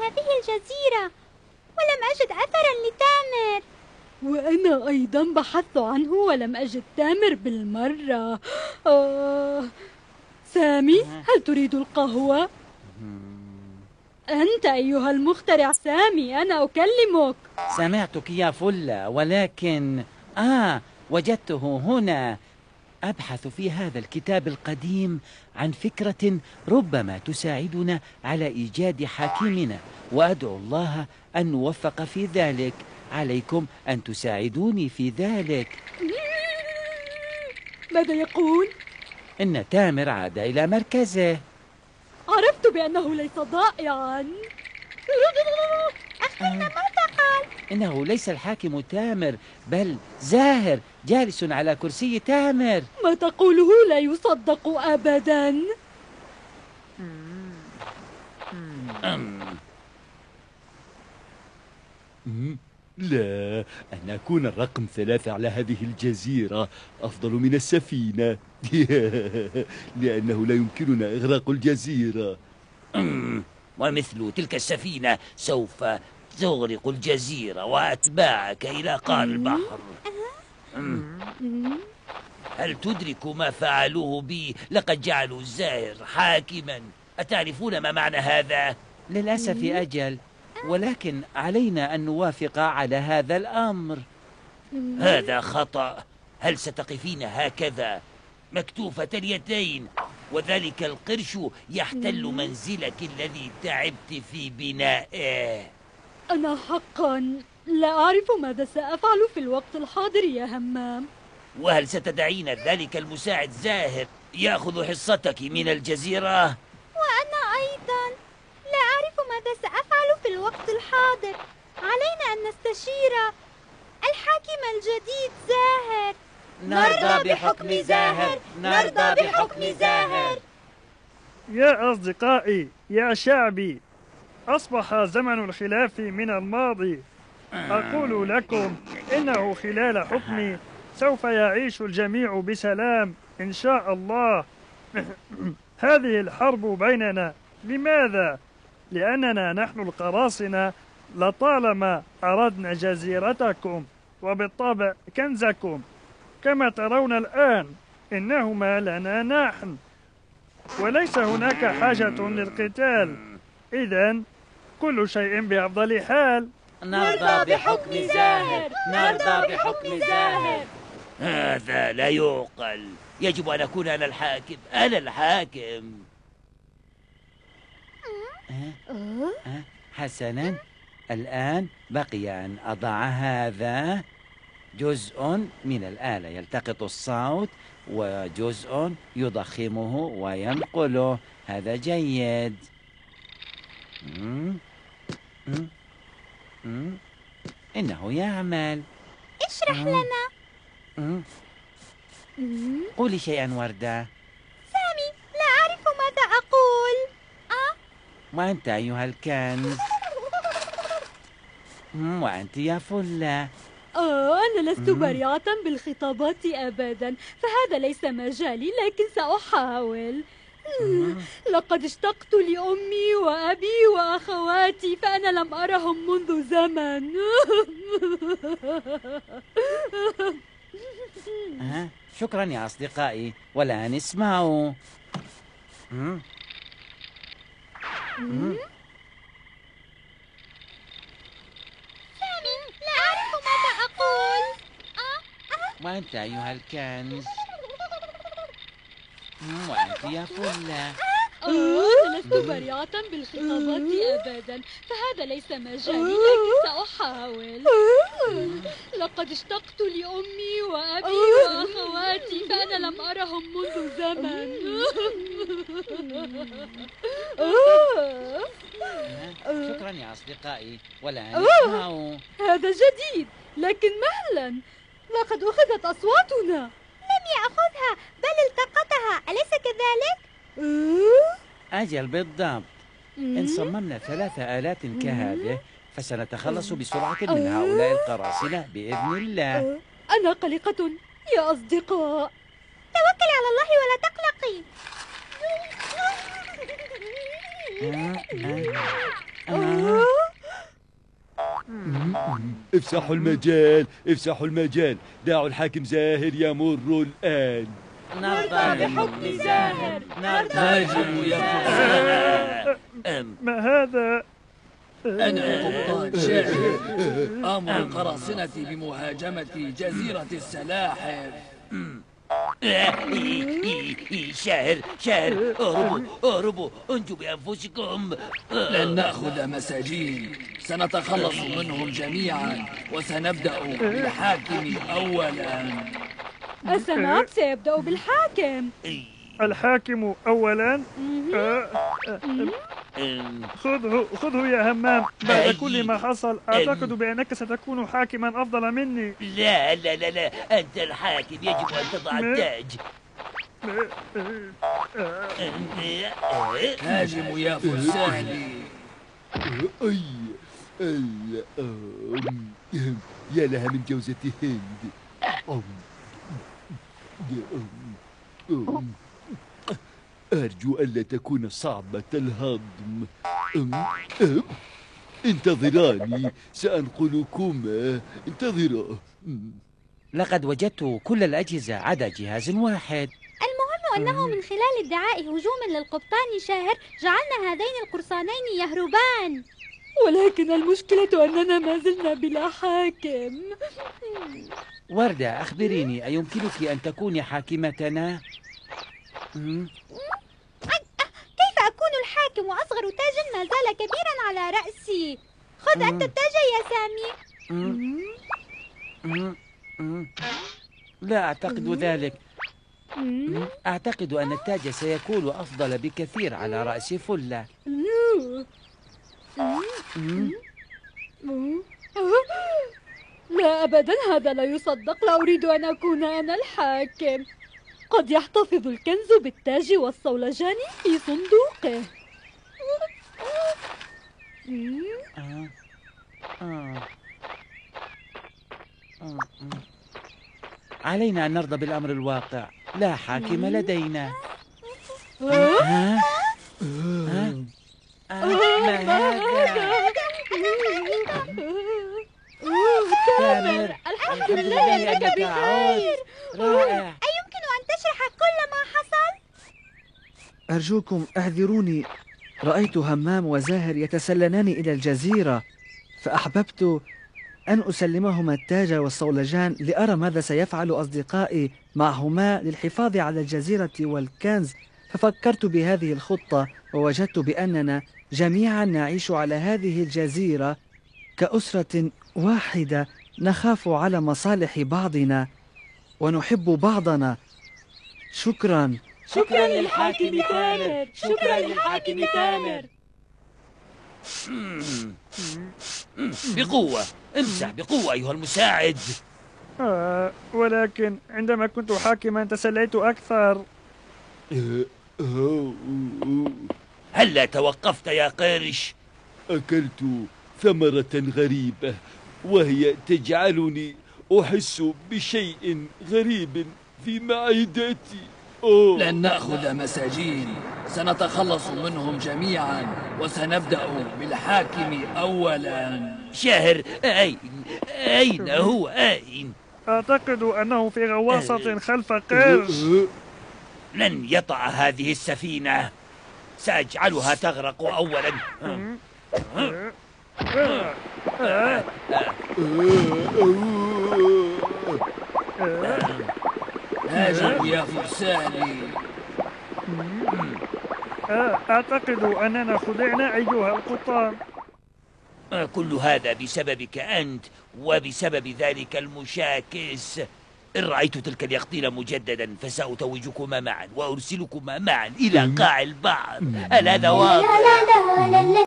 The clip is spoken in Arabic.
هذه الجزيرة ولم أجد أثرا لتامر. وأنا أيضا بحثت عنه ولم أجد تامر بالمرة. سامي، هل تريد القهوة؟ أنت أيها المخترع سامي، أنا أكلمك. سمعتك يا فلة، ولكن وجدته هنا. أبحث في هذا الكتاب القديم عن فكرة ربما تساعدنا على إيجاد حاكمنا، وأدعو الله أن نوفق في ذلك. عليكم أن تساعدوني في ذلك. ماذا يقول؟ إن تامر عاد إلى مركزه. عرفت بأنه ليس ضائعا. أخبرنا ماذا قال؟ إنه ليس الحاكم تامر، بل زاهر جالس على كرسي تامر. ما تقوله لا يصدق أبدا. لا، أن أكون الرقم 3 على هذه الجزيرة أفضل من السفينة. لأنه لا يمكننا إغراق الجزيرة. ومثل تلك السفينة سوف تغرق الجزيرة وأتباعك إلى قاع البحر. هل تدرك ما فعلوه بي؟ لقد جعلوا الزاهر حاكما. أتعرفون ما معنى هذا؟ للأسف أجل، ولكن علينا أن نوافق على هذا الأمر. هذا خطأ. هل ستقفين هكذا مكتوفة اليدين وذلك القرش يحتل منزلك الذي تعبت في بنائه؟ أنا حقا لا أعرف ماذا سأفعل في الوقت الحاضر يا همام. وهل ستدعين ذلك المساعد زاهر يأخذ حصتك من الجزيرة؟ وأنا أيضا لا أعرف ماذا سأفعل في الوقت الحاضر. علينا أن نستشير الحاكم الجديد زاهر. نرضى بحكم زاهر، نرضى بحكم زاهر. يا أصدقائي، يا شعبي، أصبح زمن الخلاف من الماضي. أقول لكم إنه خلال حكمي سوف يعيش الجميع بسلام إن شاء الله. هذه الحرب بيننا لماذا؟ لأننا نحن القراصنة لطالما أردنا جزيرتكم وبالطبع كنزكم. كما ترون الآن إنهما لنا نحن، وليس هناك حاجة للقتال. إذن كل شيء بأفضل حال. نرضى بحكم زاهر، نرضى بحكم زاهر. هذا لا يعقل. يجب أن أكون أنا الحاكم. أنا الحاكم. حسنا، الآن بقي أن أضع هذا. جزء من الآلة يلتقط الصوت وجزء يضخمه وينقله. هذا جيد. إنه يعمل. اشرح لنا. قولي شيئا وردة. سامي، لا أعرف ماذا أقول. وأنت أيها الكنز. وأنت يا فلة. أنا لست بريئة بالخطابات أبدا، فهذا ليس مجالي، لكن سأحاول. لقد اشتقت لأمي وأبي وأخواتي، فأنا لم أرهم منذ زمن. شكرا يا أصدقائي، والآن اسمعوا. سامي، لا أعرف ماذا أقول. وأنت أيها الكنز. وأنت يا فلة. أنا لست بريئة بالخطابات أبدا، فهذا ليس مجالي، لكن سأحاول. لقد اشتقت لأمي وأبي وأخواتي، فأنا لم أرهم منذ زمن. شكرا يا أصدقائي، والآن اسمعوا. هذا جديد، لكن مهلا، لقد أخذت أصواتنا. لم يأخذها بل التقطها، أليس كذلك؟ أجل بالضبط. إن صممنا 3 آلات كهذه فسنتخلص بسرعة من هؤلاء القراصنة بإذن الله. أنا قلقة يا أصدقاء. توكلي على الله ولا تقلقي. افسحوا المجال، افسحوا المجال، دعوا الحاكم زاهر يمر الآن. نرضى بحكم زاهر، هاجموا يا فرسان. ما هذا؟ أنا قبطان شاهر آمر القراصنة بمهاجمة جزيرة السلاحف. شاهر اهربوا انجوا بأنفسكم. لن نأخذ مساجين، سنتخلص منهم جميعا وسنبدأ بالحاكم أولا. السماك سيبدأ بالحاكم. الحاكم أولا؟ خذه يا همام. بعد كل ما حصل أعتقد بأنك ستكون حاكما أفضل مني. لا أنت الحاكم، يجب أن تضع التاج. هاجموا يا فرسان. يا لها من جوزة هند. أرجو ألا تكون صعبة الهضم. انتظراني، سأنقلكما. انتظرا. لقد وجدت كل الأجهزة عدا جهاز واحد. المهم أنه من خلال ادعاء هجوم للقبطان شاهر جعلنا هذين القرصانين يهربان. ولكن المشكلة أننا ما زلنا بلا حاكم. وردة، أخبريني، أيمكنك أن تكوني حاكمتنا؟ كيف أكون الحاكم وأصغر تاج ما زال كبيرا على رأسي؟ خذ أنت التاج يا سامي. لا أعتقد ذلك. أعتقد أن التاج سيكون أفضل بكثير على رأس فلة. لا أبدا، هذا لا يصدق. لا أريد أن أكون أنا الحاكم. قد يحتفظ الكنز بالتاج والصولجان في صندوقه. علينا أن نرضى بالأمر الواقع. لا حاكم لدينا. ما هذا؟ تامر، الحمد لله أنك بخير. رائع. أيمكن أن تشرح كل ما حصل؟ أرجوكم اعذروني، رأيت همام وزاهر يتسللان إلى الجزيرة، فأحببت أن أسلمهما التاج والصولجان لأرى ماذا سيفعل أصدقائي معهما للحفاظ على الجزيرة والكنز. ففكرت بهذه الخطة ووجدت بأننا جميعا نعيش على هذه الجزيرة كأسرة واحدة، نخاف على مصالح بعضنا ونحب بعضنا. شكرا. شكرا للحاكم تامر. شكرا للحاكم تامر. بقوة، امسح بقوة أيها المساعد. ولكن عندما كنت حاكما تسليت أكثر. هلا توقفت يا قرش؟ أكلت ثمرة غريبة وهي تجعلني أحس بشيء غريب في معدتي. لن نأخذ مساجين، سنتخلص منهم جميعا وسنبدأ بالحاكم أولا. شاهر، أين هو؟ أين؟ أعتقد أنه في غواصة خلف قرش. لن يطع هذه السفينة، سأجعلها تغرق أولا. هاجموا يا فرساني. أعتقد أننا خدعنا أيها القبطان. كل هذا بسببك أنت وبسبب ذلك المشاكس. إن رأيت تلك اليقطين مجددا فسأتوجكما معا وأرسلكما معا إلى قاع البحر. هل هذا واضح؟